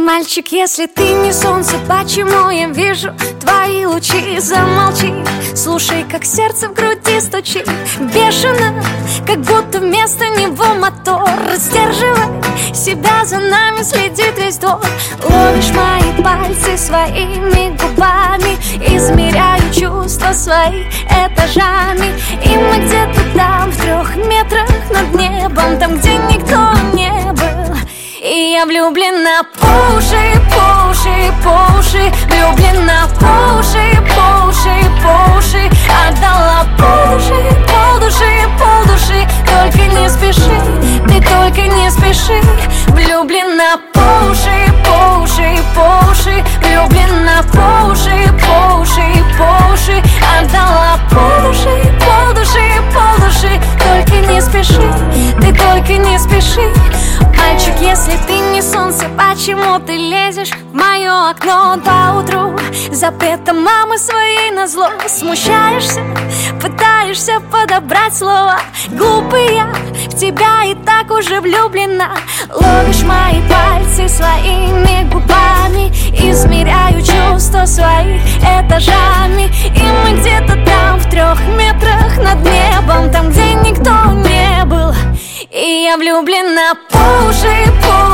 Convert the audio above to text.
Мальчик, если ты не солнце, почему я вижу твои лучи? Замолчи, слушай, как сердце в груди стучит бешено, как будто вместо него мотор. Сдерживай себя, за нами следит весь двор. Ловишь мои пальцы своими губами, измеряю чувства свои этажами. И мы где-то там, в 3 метрах над небом, там, где никто не был. И я влюблена по уши, по уши, по уши. Влюблена по уши, по уши, по уши. Отдала по души, по души, по души. Только не спеши, ты только не спеши. Влюблена по уши, по уши, по уши. Влюблена по уши, по уши, по уши. Отдала по души, по души, по души. Только не спеши, ты только не спеши. Мальчик, если ты не солнце, почему ты лезешь в мое окно поутру? Запретом мамы своей назло смущаешься, пытаешься подобрать слова. Глупый я, в тебя и так уже влюблена. Ловишь мои пальцы своими губами, измеряю чувства свои этажами. И мы где-то там, в 3 метрах над небом, там, где никто не был. И я влюблена по уши, по